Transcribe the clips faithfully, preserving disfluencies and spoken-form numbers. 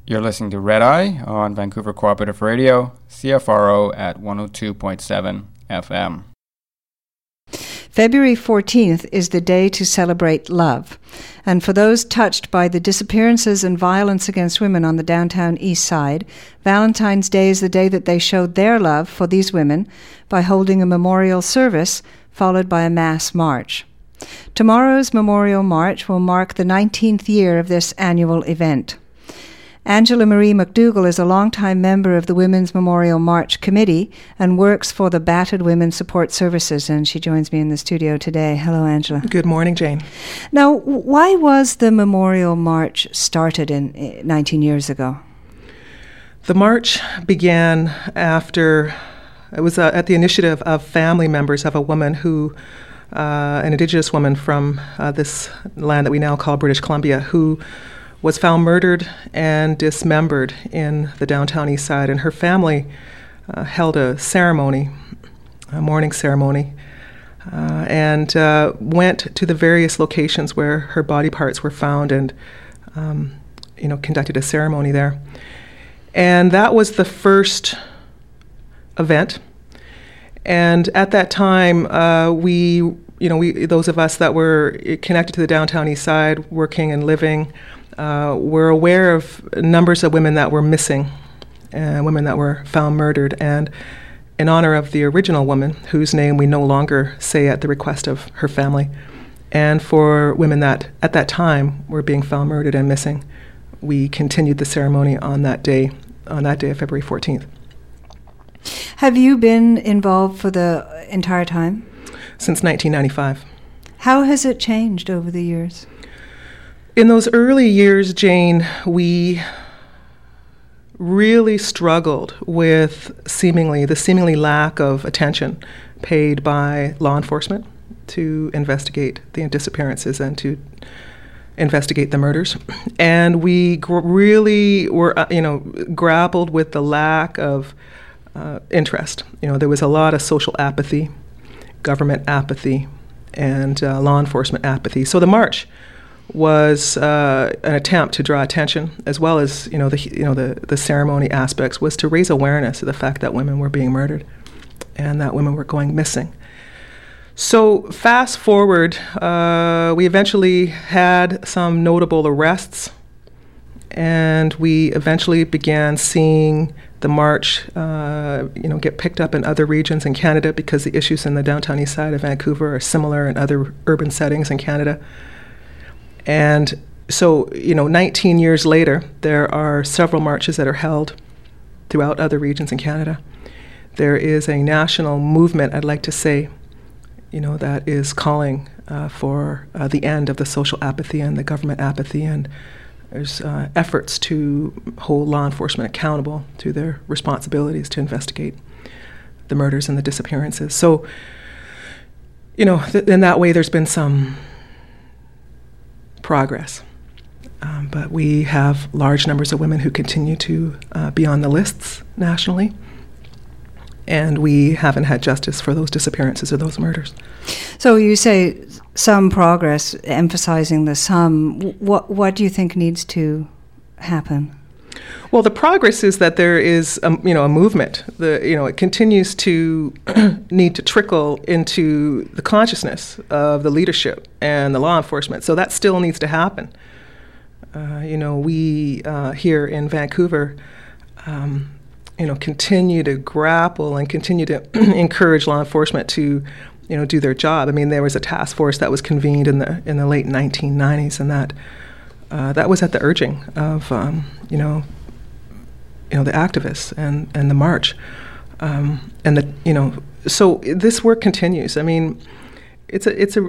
You're listening to Red Eye on Vancouver Cooperative Radio, C F R O at one oh two point seven F M. February fourteenth is the day to celebrate love. And for those touched by the disappearances and violence against women on the downtown east side, Valentine's Day is the day that they showed their love for these women by holding a memorial service followed by a mass march. Tomorrow's Memorial March will mark the nineteenth year of this annual event. Angela Marie McDougall is a longtime member of the Women's Memorial March Committee and works for the Battered Women Support Services, and she joins me in the studio today. Hello, Angela. Good morning, Jane. Now, why was the Memorial March started in uh, nineteen years ago? The march began after, it was uh, at the initiative of family members of a woman who, uh, an Indigenous woman from uh, this land that we now call British Columbia, who was found murdered and dismembered in the downtown east side, and her family uh, held a ceremony, a mourning ceremony, uh, and uh, went to the various locations where her body parts were found and, um, you know, conducted a ceremony there. And that was the first event. And at that time, uh, we, you know, we those of us that were connected to the downtown east side, working and living, Uh, we're aware of numbers of women that were missing, uh, women that were found murdered, and in honor of the original woman, whose name we no longer say at the request of her family, and for women that at that time were being found murdered and missing, we continued the ceremony on that day, on that day of February fourteenth. Have you been involved for the entire time? Since nineteen ninety-five. How has it changed over the years? In those early years, Jane, we really struggled with seemingly the seemingly lack of attention paid by law enforcement to investigate the disappearances and to investigate the murders. And we gr- really were, uh, you know, grappled with the lack of uh, interest. You know, there was a lot of social apathy, government apathy, and uh, law enforcement apathy. So the march was uh, an attempt to draw attention, as well as you know the you know the the ceremony aspects, was to raise awareness of the fact that women were being murdered and that women were going missing. So fast forward, uh, we eventually had some notable arrests, and we eventually began seeing the march uh, you know get picked up in other regions in Canada, because the issues in the downtown east side of Vancouver are similar in other urban settings in Canada. And so, you know, nineteen years later, there are several marches that are held throughout other regions in Canada. There is a national movement, I'd like to say, you know, that is calling uh, for uh, the end of the social apathy and the government apathy, and there's uh, efforts to hold law enforcement accountable to their responsibilities to investigate the murders and the disappearances. So, you know, th- in that way, there's been some progress. Um, but we have large numbers of women who continue to uh, be on the lists nationally, and we haven't had justice for those disappearances or those murders. So you say some progress, emphasizing the some. What, what do you think needs to happen? Well, the progress is that there is, a, you know, a movement. The, you know, it continues to need to trickle into the consciousness of the leadership and the law enforcement. So that still needs to happen. Uh, you know, we uh, here in Vancouver, um, you know, continue to grapple and continue to encourage law enforcement to, you know, do their job. I mean, there was a task force that was convened in the in the late nineteen nineties, and that uh, that was at the urging of, um, you know. you know, the activists and, and the march. Um, and the, you know, so this work continues. I mean, it's a, it's a,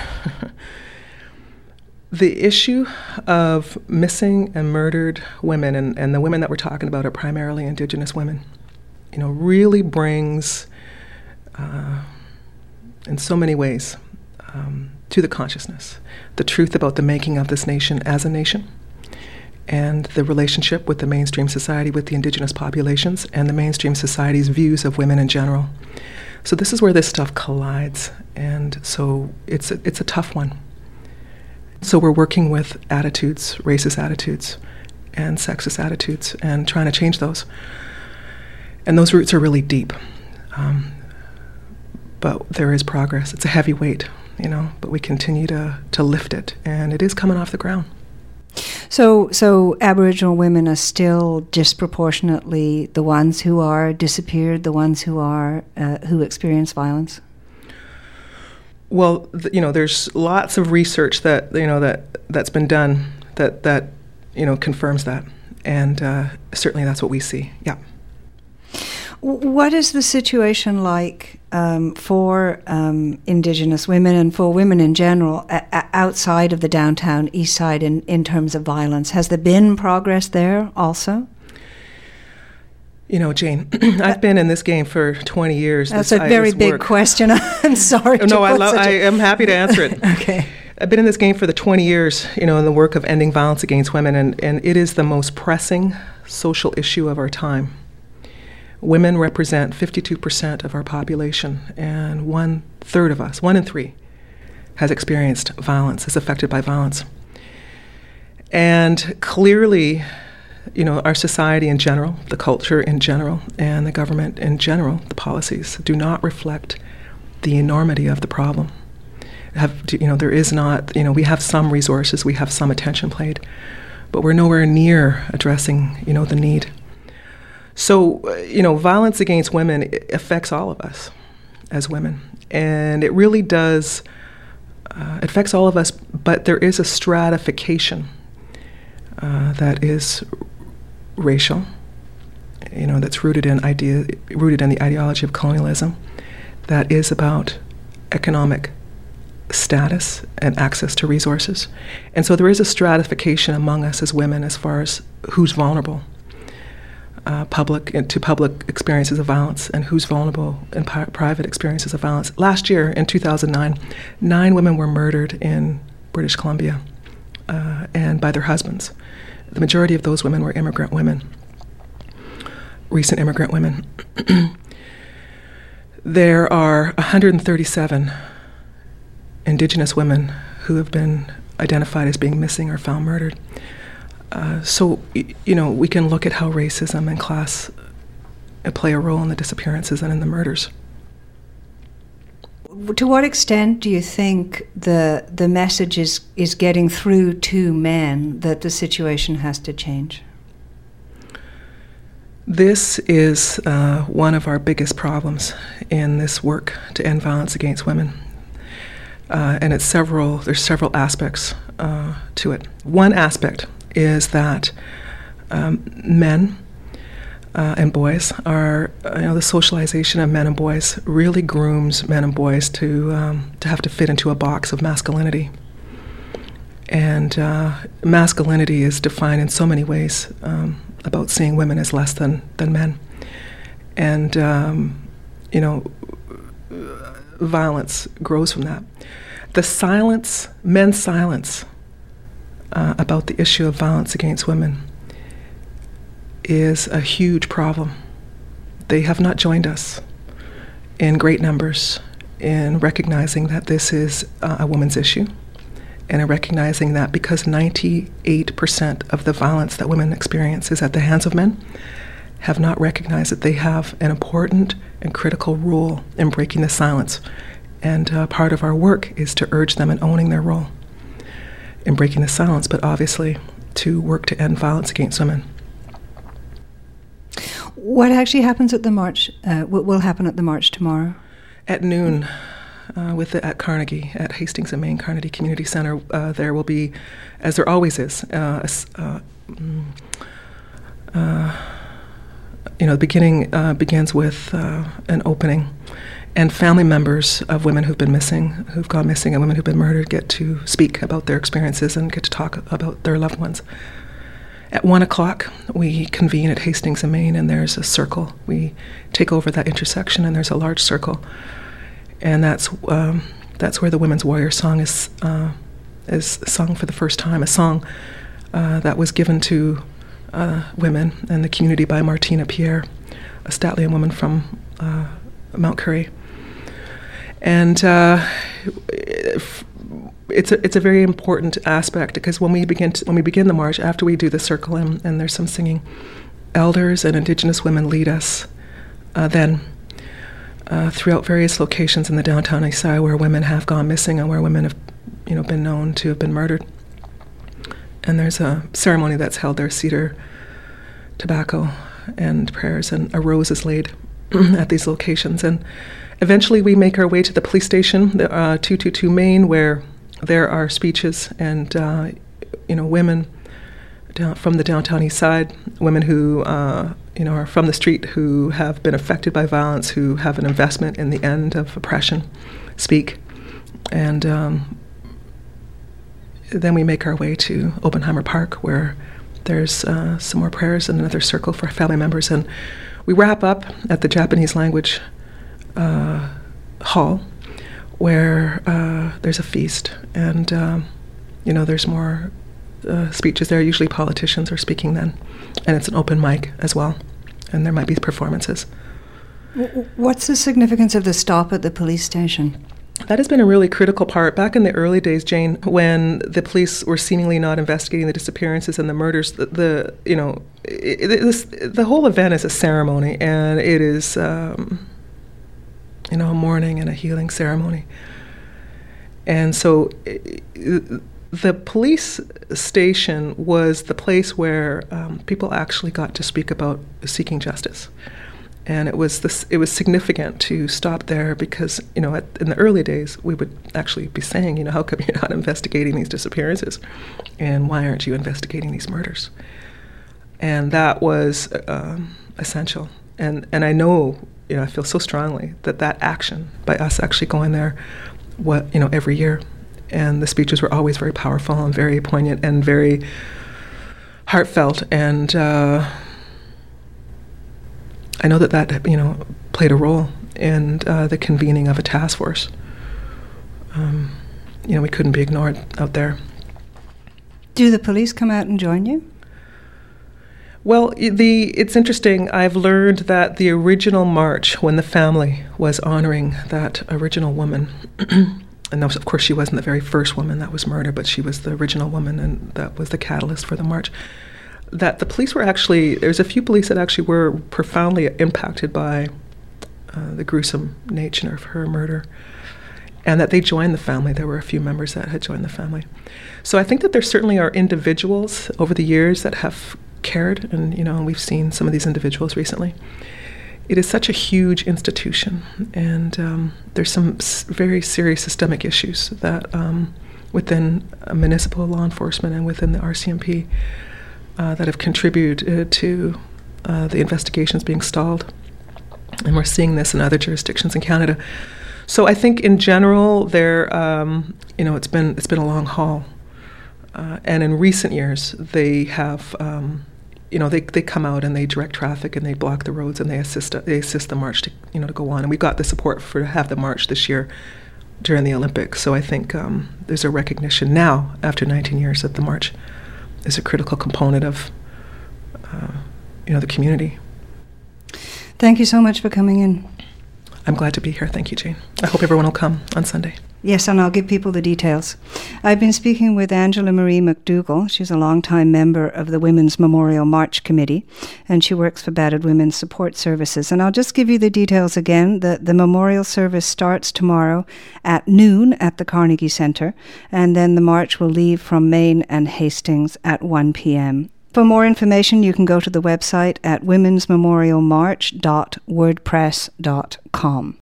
the issue of missing and murdered women, and, and the women that we're talking about are primarily Indigenous women, you know, really brings, uh, in so many ways, um, to the consciousness, the truth about the making of this nation as a nation, and the relationship with the mainstream society, with the Indigenous populations, and the mainstream society's views of women in general. So this is where this stuff collides, and so it's a, it's a tough one. So we're working with attitudes, racist attitudes, and sexist attitudes and trying to change those. And those roots are really deep. Um, but there is progress. It's a heavy weight, you know, but we continue to, to lift it, and it is coming off the ground. So, so Aboriginal women are still disproportionately the ones who are disappeared, the ones who are uh, who experience violence. Well, th- you know, there's lots of research that you know that that's been done that that you know confirms that, and uh, certainly that's what we see. Yeah. What is the situation like um, for um, Indigenous women and for women in general a- a- outside of the downtown east side in, in terms of violence? Has there been progress there also? You know, Jane, I've been in this game for twenty years. That's this, a very I, big work. question. I'm sorry. No, to I, put lo- such I a am happy to answer it. Okay. I've been in this game for the twenty years, you know, in the work of ending violence against women, and, and it is the most pressing social issue of our time. Women represent fifty-two percent of our population, and one third of us, one in three, has experienced violence, is affected by violence. And clearly, you know, our society in general, the culture in general, and the government in general, the policies, do not reflect the enormity of the problem. Have, you know, there is not, you know, we have some resources, we have some attention paid, but we're nowhere near addressing, you know, the need. So, uh, you know, violence against women affects all of us as women, and it really does, uh, it affects all of us, but there is a stratification uh, that is racial, you know, that's rooted in idea, rooted in the ideology of colonialism, that is about economic status and access to resources. And so there is a stratification among us as women as far as who's vulnerable uh, public to public experiences of violence and who's vulnerable in pri- private experiences of violence. Last year, in two thousand nine, nine women were murdered in British Columbia uh, and by their husbands. The majority of those women were immigrant women, recent immigrant women. There are one hundred thirty-seven Indigenous women who have been identified as being missing or found murdered. Uh, so, y- you know, we can look at how racism and class play a role in the disappearances and in the murders. To what extent do you think the the message is, is getting through to men that the situation has to change? This is uh, one of our biggest problems in this work to end violence against women. Uh, and it's several, there's several aspects uh, to it. One aspect is that um, men uh, and boys are, uh, you know, the socialization of men and boys really grooms men and boys to um, to have to fit into a box of masculinity. And uh, masculinity is defined in so many ways um, about seeing women as less than, than men. And, um, you know, violence grows from that. The silence, men's silence uh, about the issue of violence against women is a huge problem. They have not joined us in great numbers in recognizing that this is uh, a woman's issue, and in recognizing that because ninety-eight percent of the violence that women experience is at the hands of men, have not recognized that they have an important and critical role in breaking the silence. And uh, part of our work is to urge them in owning their role in breaking the silence, but obviously to work to end violence against women. What actually happens at the march, uh, what will happen at the march tomorrow? At noon, uh, with the, at Carnegie, at Hastings and Main Carnegie Community Center, uh, there will be, as there always is, uh, a s- uh, mm, uh, you know, the beginning uh, begins with uh, an opening, and family members of women who've been missing, who've gone missing, and women who've been murdered get to speak about their experiences and get to talk about their loved ones. At one o'clock, we convene at Hastings and Main, and there's a circle. We take over that intersection, and there's a large circle, and that's um, that's where the Women's Warrior song is uh, is sung for the first time. A song uh, that was given to uh, women in the community by Martina Pierre, a Statlian woman from uh, Mount Currie. And uh, it's a, it's a very important aspect, because when we begin to, when we begin the march, after we do the circle and, and there's some singing, elders and Indigenous women lead us uh, then uh, throughout various locations in the downtown east side where women have gone missing and where women have, you know, been known to have been murdered. And there's a ceremony that's held there, cedar, tobacco, and prayers, and a rose is laid at these locations. And eventually we make our way to the police station, the uh, two two two Main, where there are speeches and, uh, you know, women down from the downtown east side, women who, uh, you know, are from the street, who have been affected by violence, who have an investment in the end of oppression, speak. And um, then we make our way to Oppenheimer Park, where there's uh, some more prayers and another circle for family members. And we wrap up at the Japanese language uh, hall, where uh, there's a feast. And, um, you know, there's more uh, speeches there. Usually politicians are speaking then. And it's an open mic as well. And there might be performances. What's the significance of the stop at the police station? That has been a really critical part. Back in the early days, Jane, when the police were seemingly not investigating the disappearances and the murders, the, the you know, it, it, this, the whole event is a ceremony, and it is, um, you know, a mourning and a healing ceremony. And so it, the police station was the place where um, people actually got to speak about seeking justice. And it was this. It was significant to stop there because, you know, at, in the early days, we would actually be saying, you know, how come you're not investigating these disappearances? And why aren't you investigating these murders? And that was um, essential. And and I know, you know, I feel so strongly that that action by us actually going there, what you know, every year, and the speeches were always very powerful and very poignant and very heartfelt. And uh, I know that that, you know, played a role in uh, the convening of a task force. Um, you know, we couldn't be ignored out there. Do the police come out and join you? Well, the it's interesting. I've learned that the original march, when the family was honoring that original woman, and of course she wasn't the very first woman that was murdered, but she was the original woman, and that was the catalyst for the march, that the police were actually, there's a few police that actually were profoundly impacted by uh, the gruesome nature of her murder, and that they joined the family. There were a few members that had joined the family. So I think that there certainly are individuals over the years that have cared, and, you know, we've seen some of these individuals recently. It is such a huge institution, and um, there's some s- very serious systemic issues that um, within uh, municipal law enforcement and within the R C M P Uh, that have contributed to uh, the investigations being stalled. And we're seeing this in other jurisdictions in Canada. So I think in general, there, um, you know, it's been it's been a long haul. Uh, and in recent years, they have, um, you know, they they come out and they direct traffic and they block the roads and they assist they assist the march to, you know, to go on. And we got the support for to have the march this year during the Olympics. So I think um, there's a recognition now, after nineteen years, that the march is a critical component of, uh, you know, the community. Thank you so much for coming in. I'm glad to be here. Thank you, Jane. I hope everyone will come on Sunday. Yes, and I'll give people the details. I've been speaking with Angela Marie McDougall. She's a longtime member of the Women's Memorial March Committee, and she works for Battered Women's Support Services. And I'll just give you the details again. The, the memorial service starts tomorrow at noon at the Carnegie Centre, and then the march will leave from Main and Hastings at one p.m. For more information, you can go to the website at womens memorial march dot wordpress dot com.